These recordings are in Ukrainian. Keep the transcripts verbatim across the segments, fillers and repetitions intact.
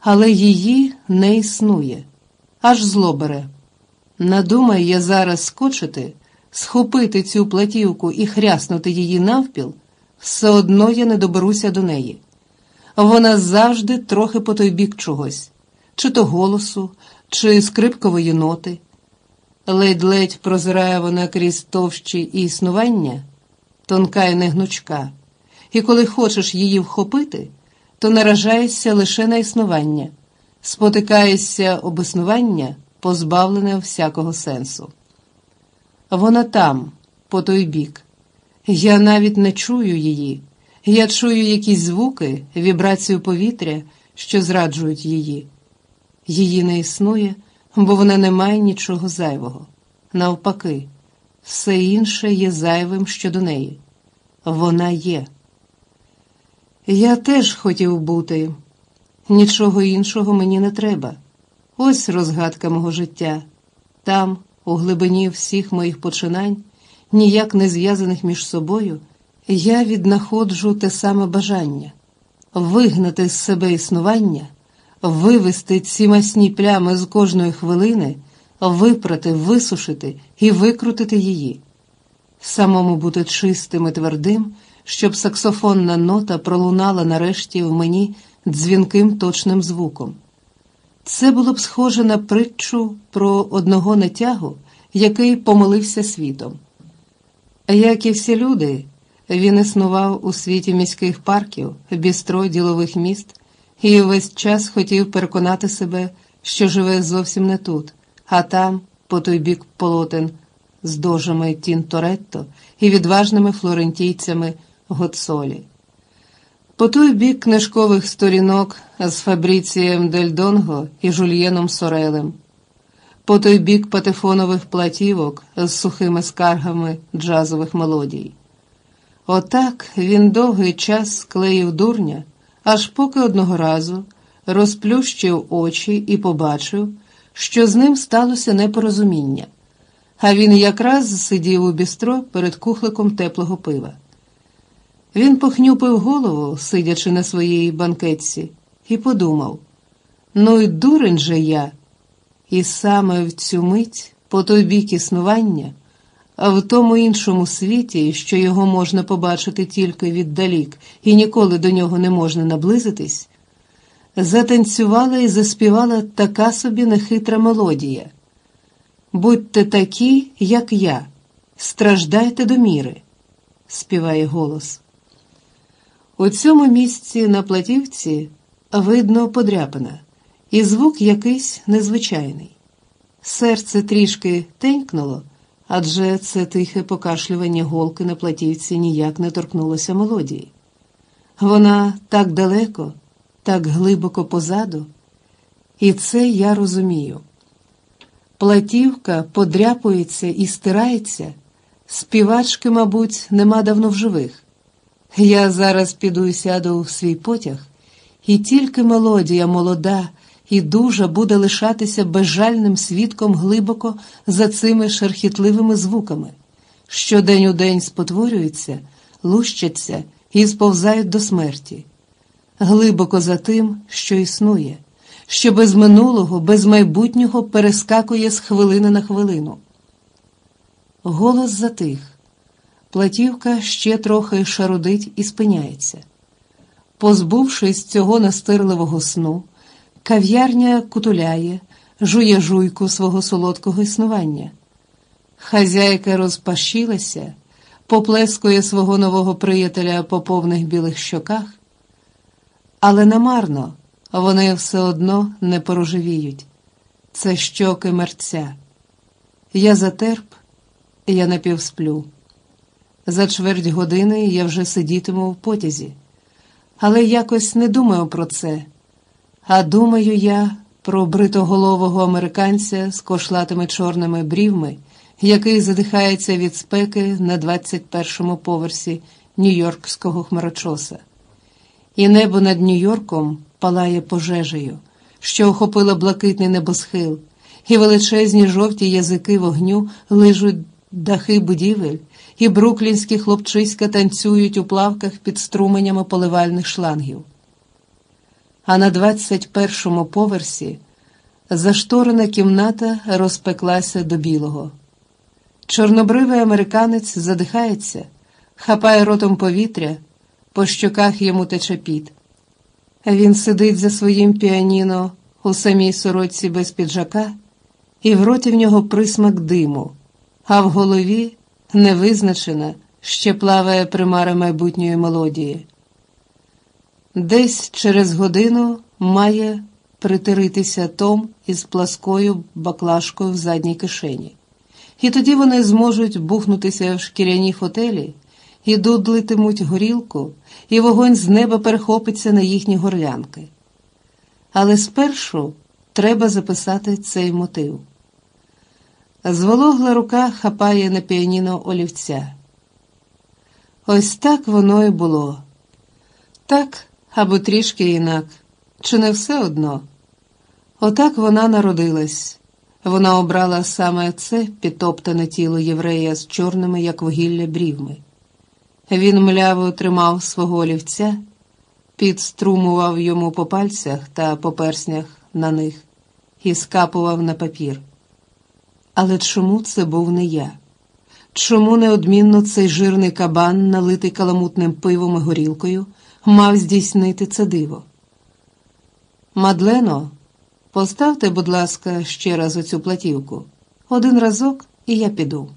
але її не існує. Аж зло бере. Надумаю я зараз скочити, схопити цю платівку і хряснути її навпіл, все одно я не доберуся до неї. Вона завжди трохи по той бік чогось, чи то голосу, чи скрипкової ноти. Ледь-ледь прозирає вона крізь товщі і існування, тонка і негнучка, і коли хочеш її вхопити, то наражаєшся лише на існування, спотикаєшся об існування, позбавлене всякого сенсу. Вона там, по той бік. Я навіть не чую її. Я чую якісь звуки, вібрацію повітря, що зраджують її. Її не існує, бо вона не має нічого зайвого. Навпаки, все інше є зайвим щодо неї. Вона є. Я теж хотів бути. Нічого іншого мені не треба. Ось розгадка мого життя. Там, у глибині всіх моїх починань, ніяк не зв'язаних між собою, я віднаходжу те саме бажання – вигнати з себе існування, вивести ці масні плями з кожної хвилини, випрати, висушити і викрутити її. Самому бути чистим і твердим, щоб саксофонна нота пролунала нарешті в мені дзвінким точним звуком. Це було б схоже на притчу про одного нетягу, який помилився світом. Як і всі люди, він існував у світі міських парків, бістро ділових міст і весь час хотів переконати себе, що живе зовсім не тут, а там, по той бік полотен, з дожами Тінторетто і відважними флорентійцями Гоцолі. По той бік книжкових сторінок з Фабріцієм Дель Донго і Жульєном Сорелем. По той бік патефонових платівок з сухими скаргами джазових мелодій. Отак він довгий час склеїв дурня, аж поки одного разу розплющив очі і побачив, що з ним сталося непорозуміння. А він якраз сидів у бістро перед кухликом теплого пива. Він похнюпив голову, сидячи на своїй банкетці, і подумав: ну й дурень же я. І саме в цю мить, по той бік існування, а в тому іншому світі, що його можна побачити тільки віддалік і ніколи до нього не можна наблизитись, затанцювала і заспівала така собі нехитра мелодія. «Будьте такі, як я, страждайте до міри», – співає голос. У цьому місці на платівці видно подряпина, і звук якийсь незвичайний. Серце трішки тенькнуло, адже це тихе покашлювання голки на платівці ніяк не торкнулося мелодії. Вона так далеко, так глибоко позаду, і це я розумію. Платівка подряпується і стирається, співачки, мабуть, нема давно в живих. Я зараз піду і сяду в свій потяг, і тільки мелодія молода і дужа буде лишатися безжальним свідком глибоко за цими шерхітливими звуками, що день у день спотворюються, лущаться і сповзають до смерті. Глибоко за тим, що існує, що без минулого, без майбутнього перескакує з хвилини на хвилину. Голос затих. Платівка ще трохи шарудить і спиняється. Позбувшись цього настирливого сну, кав'ярня кутуляє, жує жуйку свого солодкого існування. Хазяйка розпашілася, поплескує свого нового приятеля по повних білих щоках, але намарно, вони все одно не порожевіють. Це щоки мерця. Я затерп, я напівсплю. За чверть години я вже сидітиму в потязі. Але якось не думаю про це. А думаю я про бритоголового американця з кошлатими чорними брівми, який задихається від спеки на двадцять першому поверсі нью-йоркського хмарочоса. І небо над Нью-Йорком палає пожежею, що охопила блакитний небосхил, і величезні жовті язики вогню лижуть дахи будівель, і бруклінські хлопчиська танцюють у плавках під струменями поливальних шлангів. а на двадцять першому поверсі зашторена кімната розпеклася до білого. Чорнобривий американець задихається, хапає ротом повітря, по щоках йому тече піт. Він сидить за своїм піаніно у самій сорочці без піджака, і в роті в нього присмак диму, а в голові невизначена, ще плаває примара майбутньої мелодії. Десь через годину має притиритися Том із пласкою баклажкою в задній кишені. І тоді вони зможуть бухнутися в шкіряні фотелі, і дудлитимуть горілку, і вогонь з неба перехопиться на їхні горлянки. Але спершу треба записати цей мотив. Звологла рука хапає на піаніно олівця. Ось так воно і було. Так, або трішки інак. Чи не все одно? Отак вона народилась. Вона обрала саме це підтоптане тіло єврея з чорними, як вугілля, брівми. Він мляво тримав свого олівця, підструмував йому по пальцях та по перснях на них і скапував на папір. Але чому це був не я? Чому неодмінно цей жирний кабан, налитий каламутним пивом і горілкою, мав здійснити це диво? Мадлено, поставте, будь ласка, ще раз оцю платівку. Один разок, і я піду.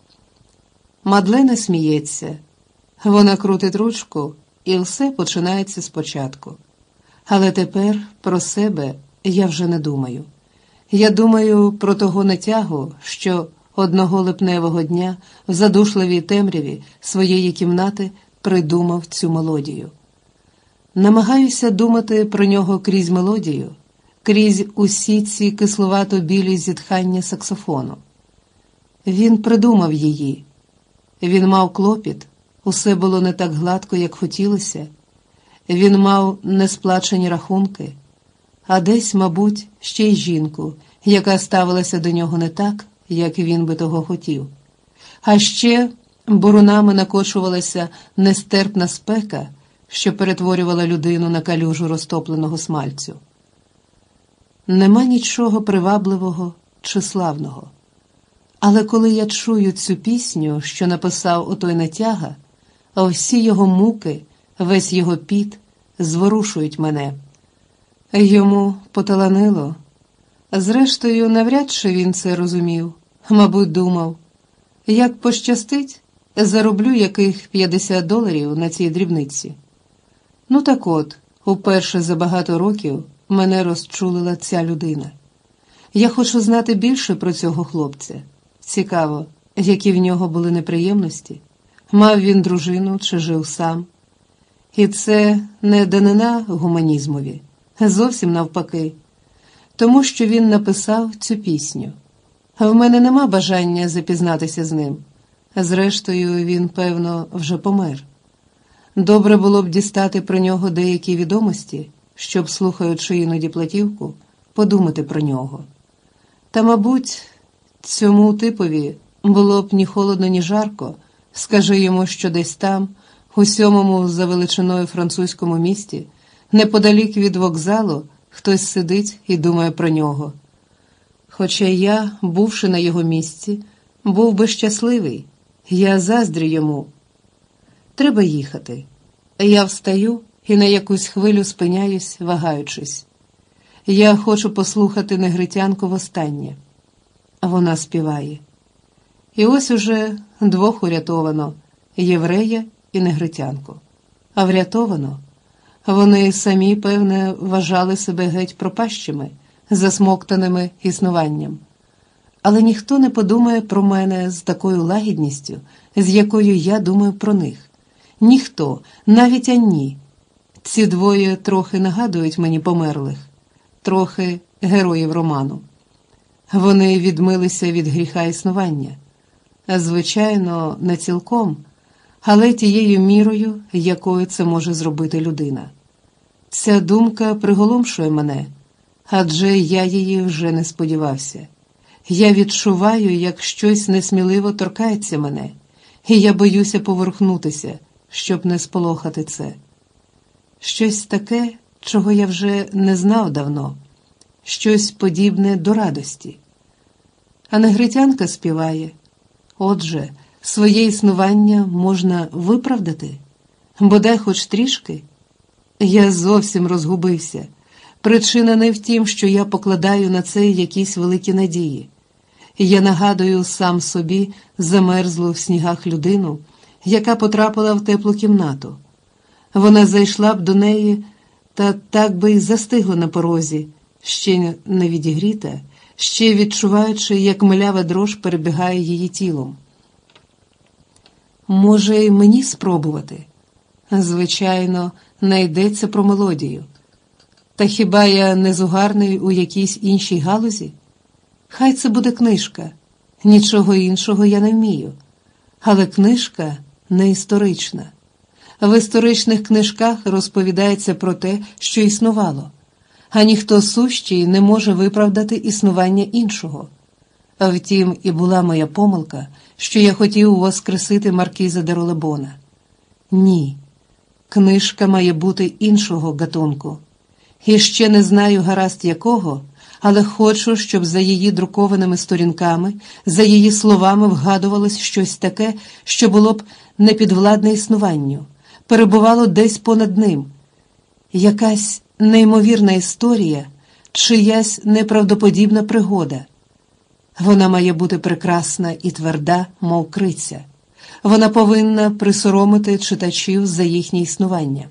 Мадлена сміється. Вона крутить ручку, і все починається спочатку. Але тепер про себе я вже не думаю. Я думаю про того нетягу, що одного липневого дня в задушливій темряві своєї кімнати придумав цю мелодію. Намагаюся думати про нього крізь мелодію, крізь усі ці кисловато-білі зітхання саксофону. Він придумав її. Він мав клопіт, усе було не так гладко, як хотілося. Він мав несплачені рахунки, а десь, мабуть, ще й жінку, яка ставилася до нього не так, як він би того хотів. А ще бурунами накочувалася нестерпна спека, що перетворювала людину на калюжу розтопленого смальцю. Нема нічого привабливого чи славного. Але коли я чую цю пісню, що написав отой нетяга, а всі його муки, весь його піт зворушують мене. Йому поталанило. Зрештою, навряд чи він це розумів. Мабуть, думав, як пощастить, зароблю яких п'ятдесят доларів на цій дрібниці. Ну так от, уперше за багато років мене розчулила ця людина. Я хочу знати більше про цього хлопця. Цікаво, які в нього були неприємності. Мав він дружину чи жив сам. І це не данина гуманізмові, зовсім навпаки. Тому що він написав цю пісню. В мене нема бажання запізнатися з ним. Зрештою, він, певно, вже помер. Добре було б дістати про нього деякі відомості, щоб, слухаючи іноді платівку, подумати про нього. Та, мабуть, цьому типові було б ні холодно, ні жарко, скажи йому, що десь там, у сьомому за величиною французькому місті, неподалік від вокзалу, хтось сидить і думає про нього. Хоча я, бувши на його місці, був би щасливий, я заздрю йому. Треба їхати. Я встаю і на якусь хвилю спиняюсь, вагаючись. Я хочу послухати негритянку востаннє. Вона співає. І ось уже двох урятовано – єврея і негритянку. А врятовано – вони самі, певне, вважали себе геть пропащими, засмоктаними існуванням. Але ніхто не подумає про мене з такою лагідністю, з якою я думаю про них. Ніхто, навіть Анні. Ці двоє трохи нагадують мені померлих, трохи героїв роману. Вони відмилися від гріха існування. Звичайно, не цілком, але тією мірою, якою це може зробити людина. Ця думка приголомшує мене, адже я її вже не сподівався. Я відчуваю, як щось несміливо торкається мене, і я боюся поворухнутися, щоб не сполохати це. Щось таке, чого я вже не знав давно, щось подібне до радості. А негритянка співає. Отже, своє існування можна виправдати, бодай хоч трішки. Я зовсім розгубився. Причина не в тім, що я покладаю на це якісь великі надії. Я нагадую сам собі замерзлу в снігах людину, яка потрапила в теплу кімнату. Вона зайшла б до неї, та так би й застигла на порозі, ще не відігріта, ще відчуваючи, як млява дрож перебігає її тілом. Може, й мені спробувати? Звичайно, не йдеться про мелодію. Та хіба я не зугарний у якійсь іншій галузі? Хай це буде книжка. Нічого іншого я не вмію. Але книжка не історична. В історичних книжках розповідається про те, що існувало, а ніхто сущий не може виправдати існування іншого. А втім, і була моя помилка, що я хотів воскресити маркіза де Ролебона. Ні, книжка має бути іншого гатунку. І ще не знаю гаразд якого, але хочу, щоб за її друкованими сторінками, за її словами вгадувалось щось таке, що було б непідвладне існуванню, перебувало десь понад ним. Якась неймовірна історія, чиясь неправдоподібна пригода. Вона має бути прекрасна і тверда, мов криця. Вона повинна присоромити читачів за їхнє існування.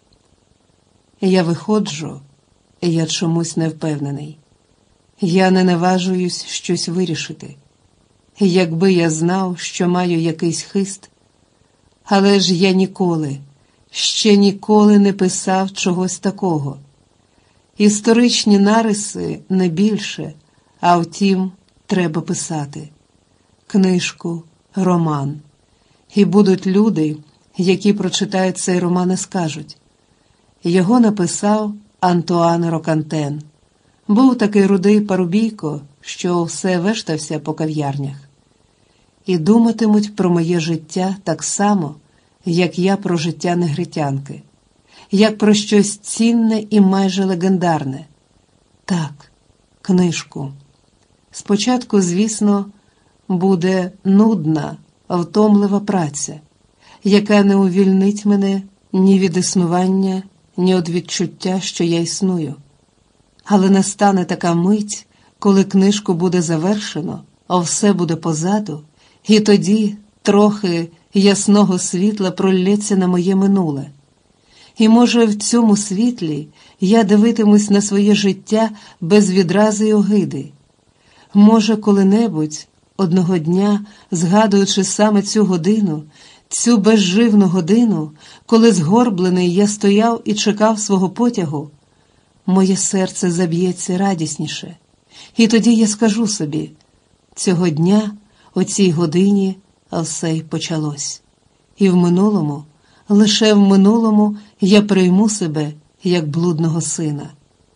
Я виходжу, я чомусь не впевнений. Я не наважуюсь щось вирішити. Якби я знав, що маю якийсь хист, але ж я ніколи, ще ніколи не писав чогось такого. Історичні нариси не більше, а втім, треба писати. Книжку, роман. І будуть люди, які прочитають цей роман і скажуть: його написав Антуан Рокантен. Був такий рудий парубійко, що все вештався по кав'ярнях. І думатимуть про моє життя так само, як я про життя негритянки, як про щось цінне і майже легендарне. Так, книжку. Спочатку, звісно, буде нудна, втомлива праця, яка не увільнить мене ні від існування, ні від відчуття, що я існую. Але настане така мить, коли книжку буде завершено, а все буде позаду, і тоді трохи ясного світла пролється на моє минуле. І, може, в цьому світлі я дивитимусь на своє життя без відрази й огиди. Може, коли-небудь, одного дня, згадуючи саме цю годину, цю безживну годину, коли згорблений я стояв і чекав свого потягу, моє серце заб'ється радісніше. І тоді я скажу собі: цього дня, о цій годині, все й почалось. І в минулому, лише в минулому я прийму себе як блудного сина.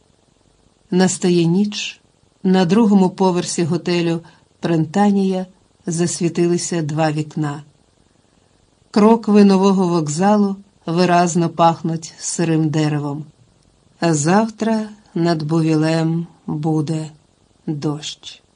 Настає ніч, на другому поверсі готелю «Прентанія» засвітилися два вікна. Крокви нового вокзалу виразно пахнуть сирим деревом. А завтра над Бувілем буде дощ.